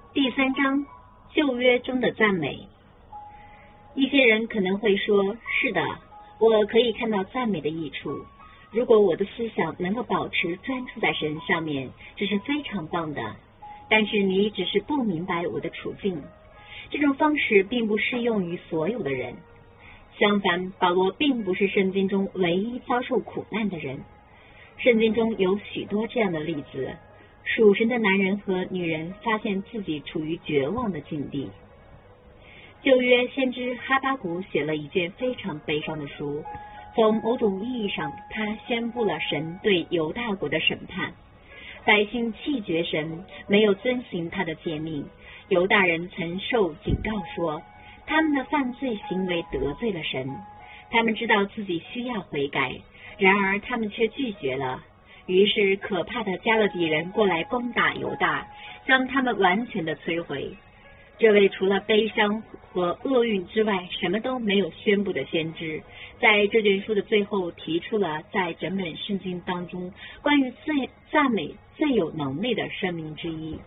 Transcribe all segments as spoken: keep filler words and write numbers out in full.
第三章，旧约中的赞美。一些人可能会说，是的，我可以看到赞美的益处。如果我的思想能够保持专注在神上面，这是非常棒的。但是你只是不明白我的处境。这种方式并不适用于所有的人。相反，保罗并不是圣经中唯一遭受苦难的人。圣经中有许多这样的例子，属神的男人和女人发现自己处于绝望的境地。旧约先知哈巴谷写了一件非常悲伤的书，从某种意义上，他宣布了神对犹大国的审判。百姓弃绝神，没有遵行他的诫命。犹大人曾受警告说，他们的犯罪行为得罪了神，他们知道自己需要悔改，然而他们却拒绝了。于是可怕的加勒底人过来攻打犹大，将他们完全的摧毁。这位除了悲伤和厄运之外什么都没有宣布的先知，在这卷书的最后提出了在整本圣经当中关于最赞美最有能力的声明之一。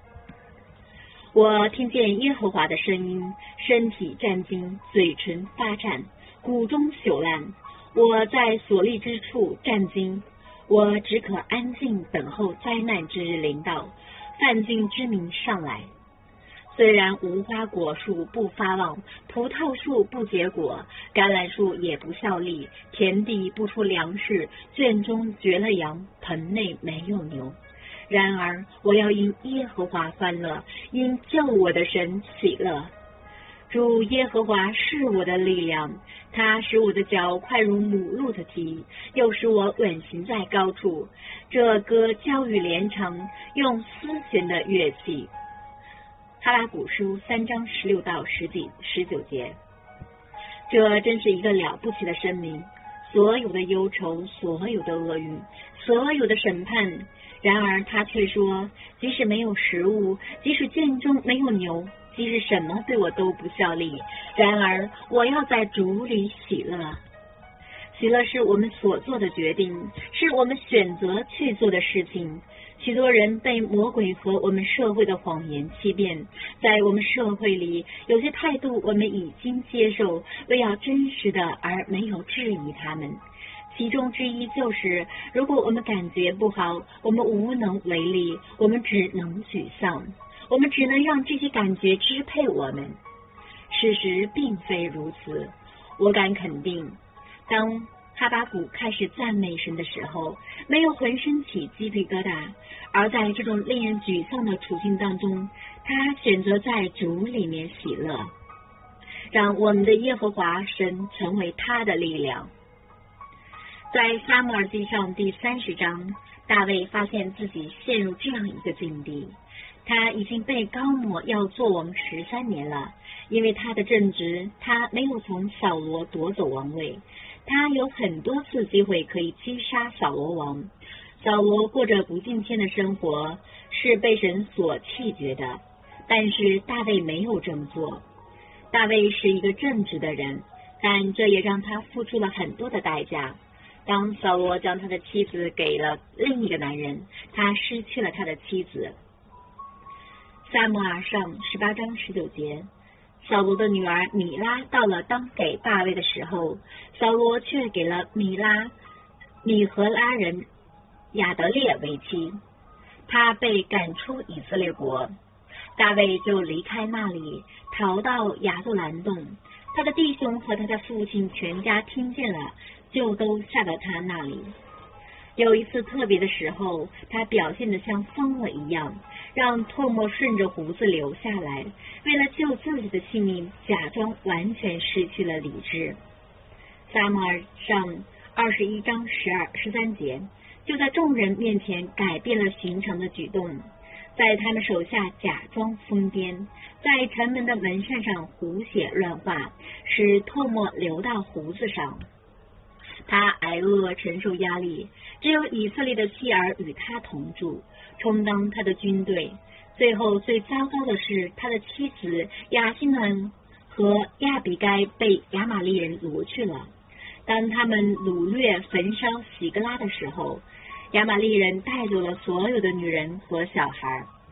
我听见耶和华的声音，身体战惊，嘴唇发颤，骨中朽烂。我在所立之处战惊，我只可安静等候灾难之日临到，犯境之民上来。虽然无花果树不发旺，葡萄树不结果，橄榄树也不效力，田地不出粮食，圈中绝了羊，棚内没有牛。然而我要因耶和华欢乐，因救我的神喜乐。主耶和华是我的力量，他使我的脚快如母鹿的蹄，又使我稳行在高处。这歌交与连长，用丝弦的乐器。哈巴谷书三章十六到十几十九节，这真是一个了不起的声明。所有的忧愁，所有的厄运，所有的审判，然而他却说，即使没有食物，即使圈中没有牛，即使什么对我都不效力，然而我要在主里喜乐。喜乐是我们所做的决定，是我们选择去做的事情。许多人被魔鬼和我们社会的谎言欺骗，在我们社会里，有些态度我们已经接受，为要真实的而没有质疑他们。其中之一就是，如果我们感觉不好，我们无能为力，我们只能沮丧，我们只能让这些感觉支配我们。事实并非如此，我敢肯定，当哈巴谷开始赞美神的时候，没有浑身起鸡皮疙瘩，而在这种令人沮丧的处境当中，他选择在主里面喜乐，让我们的耶和华神成为他的力量。在撒母耳记上第三十章，大卫发现自己陷入这样一个境地，他已经被高抹要做王十三年了，因为他的正直，他没有从扫罗夺走王位。他有很多次机会可以击杀扫罗王，扫罗过着不敬虔的生活，是被神所弃绝的，但是大卫没有这么做。大卫是一个正直的人，但这也让他付出了很多的代价。当扫罗将他的妻子给了另一个男人，他失去了他的妻子。撒母耳上十八章十九节，扫罗的女儿米拉到了当给大卫的时候，扫罗却给了米拉米和拉人亚得列为妻，他被赶出以色列国。大卫就离开那里，逃到亚杜兰洞。他的弟兄和他的父亲全家听见了，就都下到他那里。有一次特别的时候，他表现得像疯了一样，让唾沫顺着胡子流下来，为了救自己的性命，假装完全失去了理智。撒母耳上二十一章十二十三节，就在众人面前改变了寻常的举动，在他们手下假装疯癫，在城门的门扇上胡写乱画，使唾沫流到胡子上。他挨饿承受压力，只有以色列的妻儿与他同住，充当他的军队。最后最糟糕的是，他的妻子亚希暖和亚比该被亚玛力人掳去了。当他们掳掠焚烧喜格拉的时候，亚玛力人带走了所有的女人和小孩。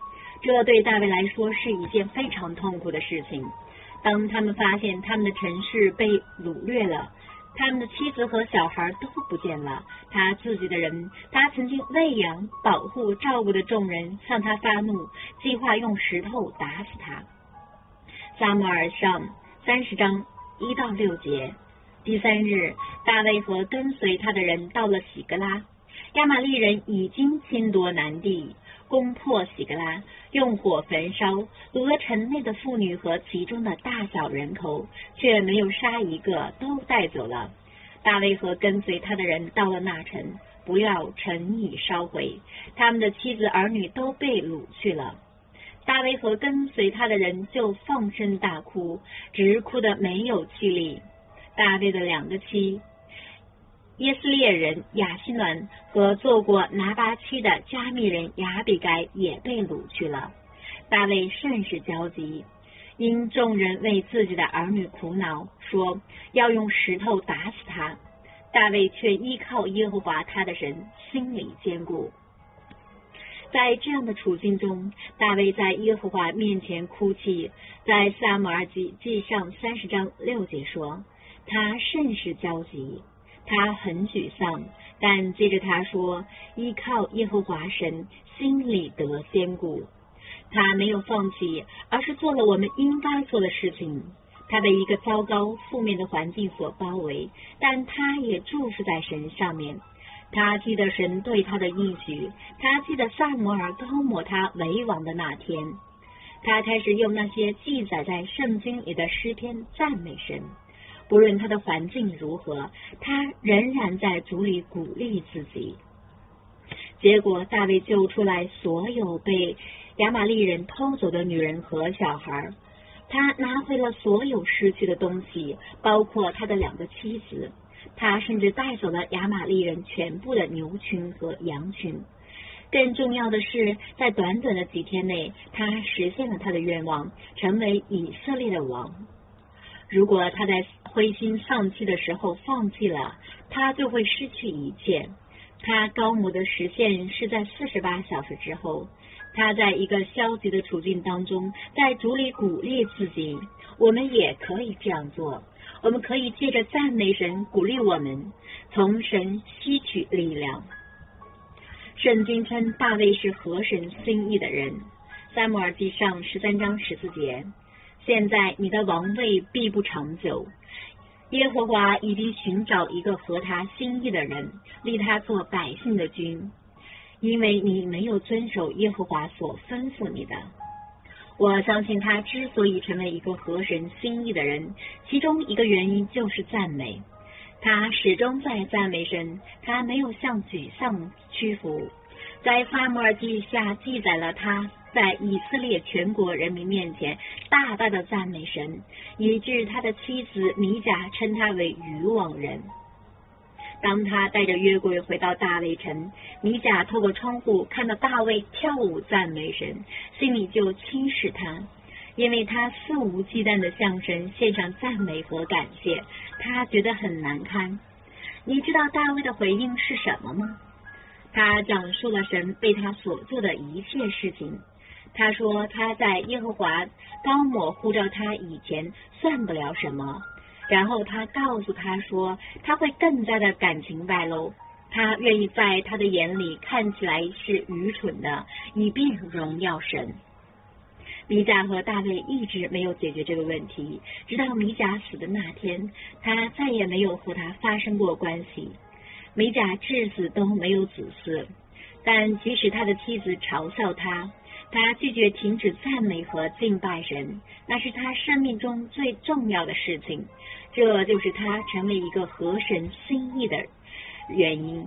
这对大卫来说是一件非常痛苦的事情。当他们发现他们的城市被掳掠了，他们的妻子和小孩都不见了，他自己的人，他曾经喂养、保护、照顾的众人向他发怒，计划用石头打死他。撒母耳上三十章一到六节。第三日，大卫和跟随他的人到了喜格拉，亚玛力人已经侵夺南地，攻破喜格拉，用火焚烧，掳了城内的妇女和其中的大小人口，却没有杀一个，都带走了。大卫和跟随他的人到了那城，不料城已烧毁，他们的妻子儿女都被掳去了。大卫和跟随他的人就放声大哭，直哭得没有气力。大卫的两个妻耶斯列人亚希暖和做过拿巴妻的加密人亚比该也被掳去了。大卫甚是焦急，因众人为自己的儿女苦恼，说要用石头打死他。大卫却依靠耶和华他的神，心里坚固。在这样的处境中，大卫在耶和华面前哭泣。在撒母耳记记上三十章六节说，他甚是焦急，他很沮丧，但接着他说，依靠耶和华神，心里得坚固。他没有放弃，而是做了我们应该做的事情。他被一个糟糕负面的环境所包围，但他也注视在神上面。他记得神对他的应许，他记得撒母耳膏抹他为王的那天。他开始用那些记载在圣经里的诗篇赞美神。不论他的环境如何，他仍然在主里鼓励自己。结果大卫救出来所有被亚玛力人偷走的女人和小孩，他拿回了所有失去的东西，包括他的两个妻子。他甚至带走了亚玛力人全部的牛群和羊群。更重要的是，在短短的几天内，他实现了他的愿望，成为以色列的王。如果他在灰心丧气的时候放弃了，他就会失去一切。他高摩的实现是在四十八小时之后。他在一个消极的处境当中，在主里鼓励自己。我们也可以这样做，我们可以借着赞美神鼓励我们，从神吸取力量。圣经称大卫是合神心意的人。撒母耳记上十三章十四节，现在你的王位必不长久，耶和华已经寻找一个合他心意的人，立他做百姓的君，因为你没有遵守耶和华所吩咐你的。我相信他之所以成为一个合神心意的人，其中一个原因就是赞美。他始终在赞美神，他没有向沮丧屈服。在撒母耳记下记载了他在以色列全国人民面前大大的赞美神，以致他的妻子米甲称他为愚妄人。当他带着约柜回到大卫城，米甲透过窗户看到大卫跳舞赞美神，心里就轻视他，因为他肆无忌惮地向神献上赞美和感谢，他觉得很难堪。你知道大卫的回应是什么吗？他讲述了神为他所做的一切事情。他说他在耶和华膏抹呼召他以前算不了什么，然后他告诉他说他会更加的感情外露，他愿意在他的眼里看起来是愚蠢的，以便荣耀神。米甲和大卫一直没有解决这个问题，直到米甲死的那天，他再也没有和他发生过关系。米甲至死都没有子嗣，但即使他的妻子嘲笑他，他拒绝停止赞美和敬拜神，那是他生命中最重要的事情，这就是他成为一个合神心意的原因。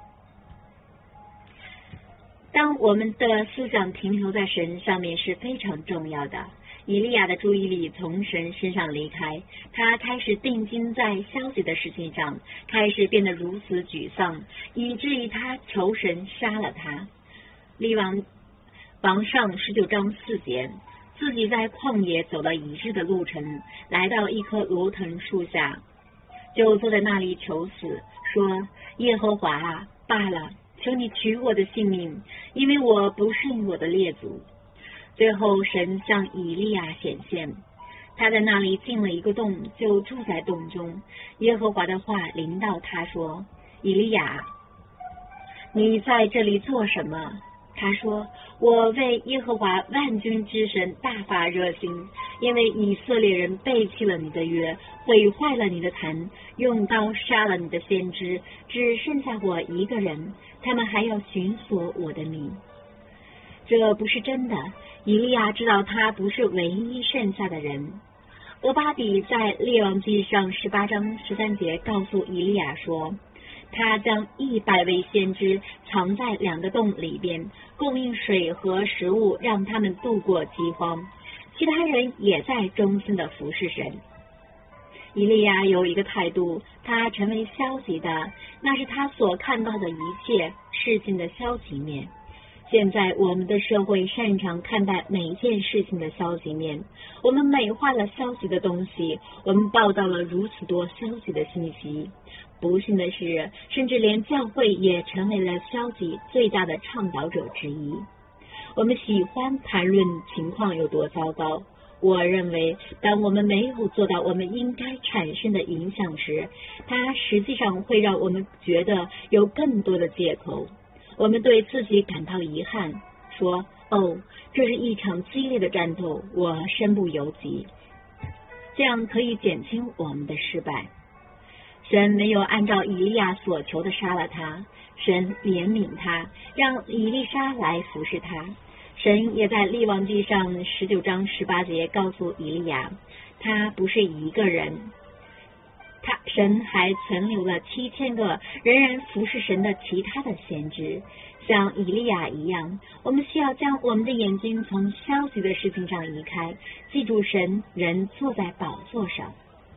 当我们的思想停留在神上面是非常重要的。以利亚的注意力从神身上离开，他开始定睛在消极的事情上，开始变得如此沮丧，以至于他求神杀了他。利王王上十九章四节，自己在旷野走了一日的路程，来到一棵罗藤树下，就坐在那里求死，说：耶和华啊，罢了，求你取我的性命，因为我不胜我的列祖。 最后神向以利亚显现，他在那里进了一个洞，就住在洞中。耶和华的话临到他说：以利亚，你在这里做什么？他说：我为耶和华万军之神大发热心，因为以色列人背弃了你的约，毁坏了你的坛，用刀杀了你的先知，只剩下我一个人，他们还要寻索我的名。这不是真的。以利亚知道他不是唯一剩下的人。俄巴底在列王记上十八章十三节告诉以利亚说，他将一百位先知藏在两个洞里边，供应水和食物，让他们度过饥荒。其他人也在忠心的服侍神。以利亚有一个态度，他成为消极的，那是他所看到的一切事情的消极面。现在我们的社会擅长看待每一件事情的消极面，我们美化了消极的东西，我们报道了如此多消极的信息。不幸的是，甚至连教会也成为了消极最大的倡导者之一。我们喜欢谈论情况有多糟糕。我认为，当我们没有做到我们应该产生的影响时，它实际上会让我们觉得有更多的借口。我们对自己感到遗憾，说：哦，这是一场激烈的战斗，我身不由己。这样可以减轻我们的失败。神没有按照以利亚所求的杀了他，神怜悯他，让以利沙来服侍他。神也在列王记上十九章十八节告诉以利亚，他不是一个人，他神还存留了七千个仍然服侍神的其他的先知。像以利亚一样，我们需要将我们的眼睛从消极的事情上移开，记住神人坐在宝座上。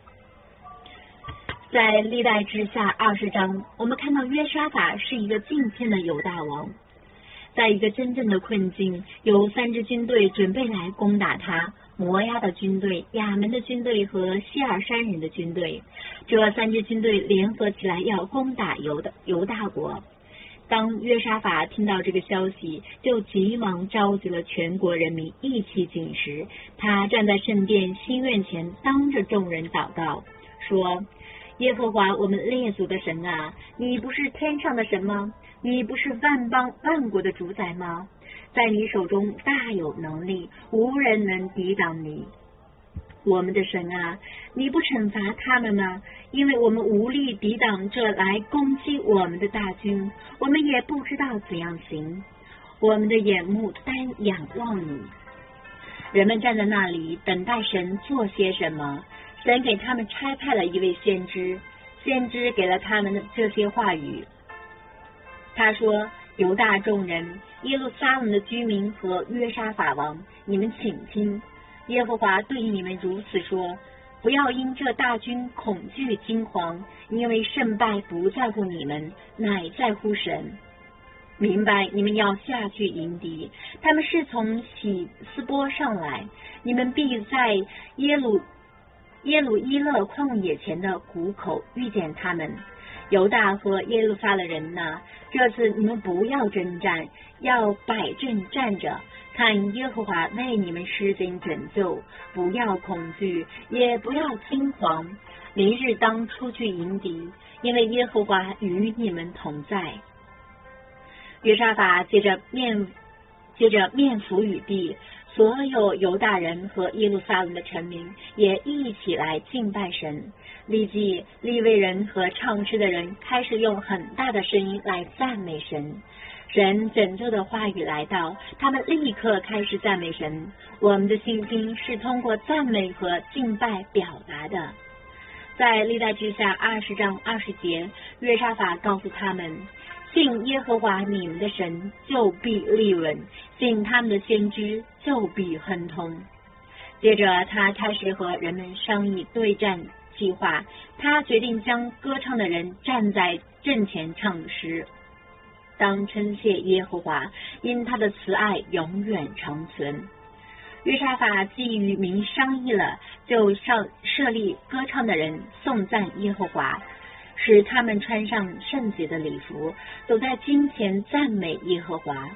在历代志下二十章，我们看到约沙法是一个敬虔的犹大王。在一个真正的困境，有三支军队准备来攻打他，摩押的军队、亚门的军队和希尔山人的军队。这三支军队联合起来要攻打犹大犹大国。当约沙法听到这个消息，就急忙召集了全国人民一起进食。他站在圣殿新院前，当着众人祷告，说：耶和华我们列祖的神啊，你不是天上的神吗？你不是万邦万国的主宰吗？在你手中大有能力，无人能抵挡你。我们的神啊，你不惩罚他们吗？因为我们无力抵挡这来攻击我们的大军，我们也不知道怎样行。我们的眼目单仰望你。人们站在那里等待神做些什么。神给他们差派了一位先知，先知给了他们这些话语。他说：犹大众人、耶路撒冷的居民和约沙法王，你们请听，耶和华对你们如此说：不要因这大军恐惧惊惶，因为胜败不在乎你们，乃在乎神。明白你们要下去迎敌，他们是从喜斯波上来，你们必在耶路耶鲁伊勒旷野前的谷口遇见他们。犹大和耶路撒冷人呐，这次你们不要征战，要摆阵站着，看耶和华为你们施行拯救，不要恐惧，也不要惊惶。明日当出去迎敌，因为耶和华与你们同在。约沙法接着面接着面伏于地，所有犹大人和耶路撒冷的臣民也一起来敬拜神。立即利未人和唱诗的人开始用很大的声音来赞美神。神拯救的话语来到，他们立刻开始赞美神。我们的信心是通过赞美和敬拜表达的。在历代志下二十章二十节，约沙法告诉他们，信耶和华你们的神，就必立稳；信他们的先知，就必亨通。接着他开始和人们商议对战计划，他决定将歌唱的人站在阵前唱诗，当称谢耶和华，因他的慈爱永远长存。约沙法既与民商议了，就上设立歌唱的人颂赞耶和华，使他们穿上圣洁的礼服，走在金前赞美耶和华。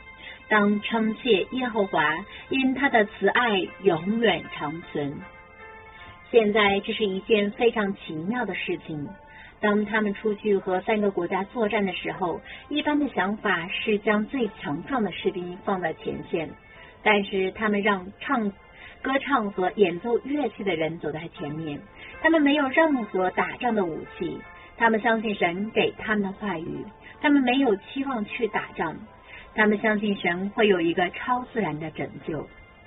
当称谢耶和华，因他的慈爱永远长存。现在这是一件非常奇妙的事情。当他们出去和三个国家作战的时候，一般的想法是将最强壮的士兵放在前线，但是他们让唱歌唱和演奏乐器的人走在前面。他们没有任何打仗的武器，他们相信神给他们的话语，他们没有期望去打仗，他们相信神会有一个超自然的拯救。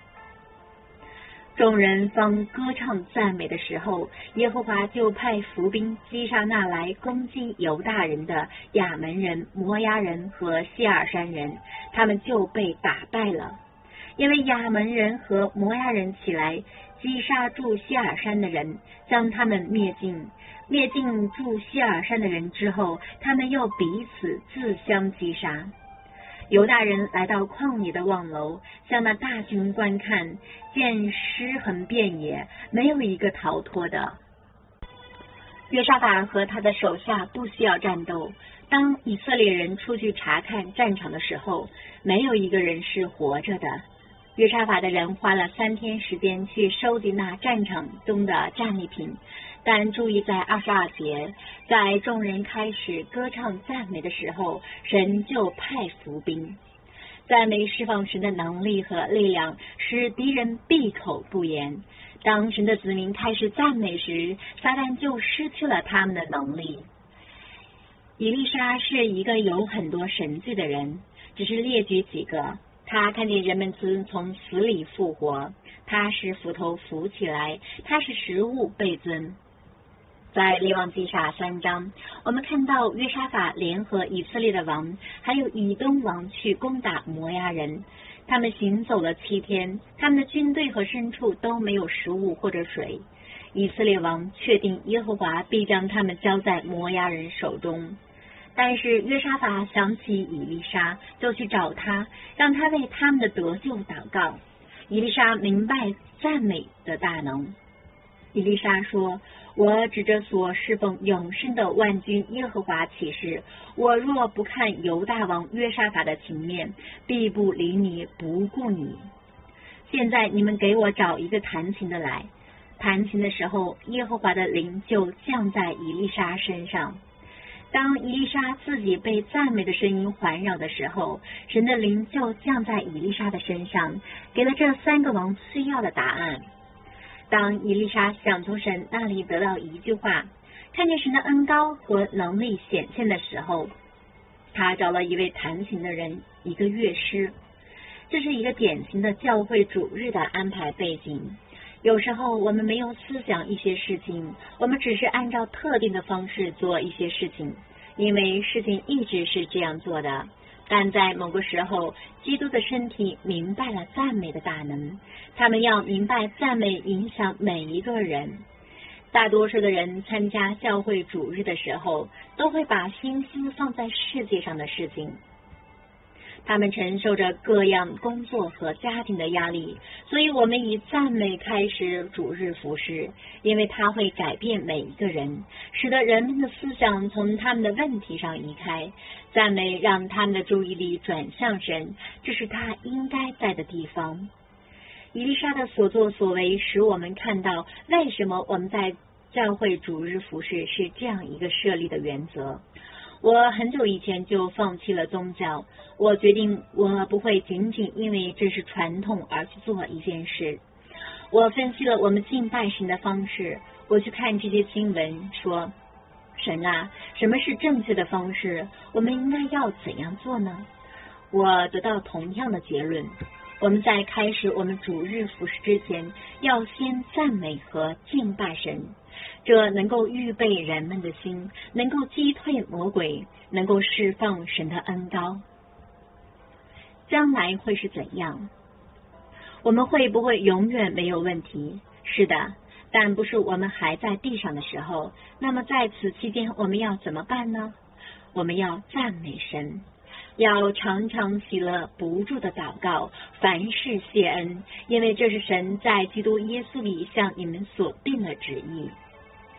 众人方歌唱赞美的时候，耶和华就派伏兵击杀那来攻击犹大人的亚门人、摩押人和西尔山人，他们就被打败了。因为亚门人和摩押人起来击杀住西尔山的人，将他们灭尽。灭尽住西尔山的人之后，他们又彼此自相击杀。犹大人来到旷野的望楼，向那大军观看，见尸横遍野，没有一个逃脱的。约沙法和他的手下不需要战斗，当以色列人出去查看战场的时候，没有一个人是活着的。约沙法的人花了三天时间去收集那战场中的战利品，但注意在二十二节，在众人开始歌唱赞美的时候，神就派伏兵。赞美释放神的能力和力量，使敌人闭口不言。当神的子民开始赞美时，撒旦就失去了他们的能力。以利沙是一个有很多神迹的人，只是列举几个。他看见人们曾从死里复活，他使斧头浮起来，他使食物倍增。在列王记下三章，我们看到约沙法联合以色列的王还有以东王去攻打摩押人，他们行走了七天，他们的军队和牲畜都没有食物或者水。以色列王确定耶和华必将他们交在摩押人手中，但是约沙法想起以利沙，就去找他，让他为他们的得救祷告。以利沙明白赞美的大能。以利沙说，我指着所侍奉永生的万军耶和华起誓，我若不看犹大王约沙法的情面，必不理你，不顾你。现在你们给我找一个弹琴的来。弹琴的时候，耶和华的灵就降在以利沙身上。当以利沙自己被赞美的声音环绕的时候，神的灵就降在以利沙的身上，给了这三个王需要的答案。当以利沙想从神那里得到一句话，看见神的恩膏和能力显现的时候，他找了一位弹琴的人，一个乐师。这是一个典型的教会主日的安排背景。有时候我们没有思想一些事情，我们只是按照特定的方式做一些事情，因为事情一直是这样做的。但在某个时候，基督的身体明白了赞美的大能，他们要明白赞美影响每一个人。大多数的人参加教会主日的时候，都会把心思放在世界上的事情。他们承受着各样工作和家庭的压力，所以我们以赞美开始主日服事，因为它会改变每一个人，使得人们的思想从他们的问题上移开。赞美让他们的注意力转向神，这是他应该在的地方。以利沙的所作所为使我们看到为什么我们在教会主日服事是这样一个设立的原则。我很久以前就放弃了宗教，我决定我不会仅仅因为这是传统而去做一件事。我分析了我们敬拜神的方式，我去看这些经文，说神啊，什么是正确的方式？我们应该要怎样做呢？我得到同样的结论，我们在开始我们主日服事之前，要先赞美和敬拜神。这能够预备人们的心，能够击退魔鬼，能够释放神的恩膏。将来会是怎样？我们会不会永远没有问题？是的，但不是我们还在地上的时候。那么在此期间我们要怎么办呢？我们要赞美神，要常常喜乐不住的祷告，凡事谢恩，因为这是神在基督耶稣里向你们所定的旨意。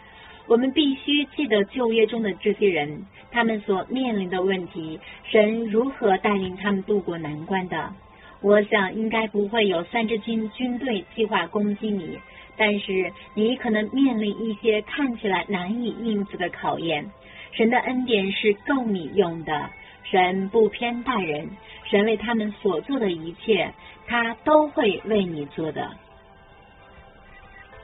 我们必须记得旧约中的这些人，他们所面临的问题，神如何带领他们度过难关的。我想应该不会有三支军军队计划攻击你，但是你可能面临一些看起来难以应付的考验。神的恩典是够你用的，神不偏待人，神为他们所做的一切，他都会为你做的。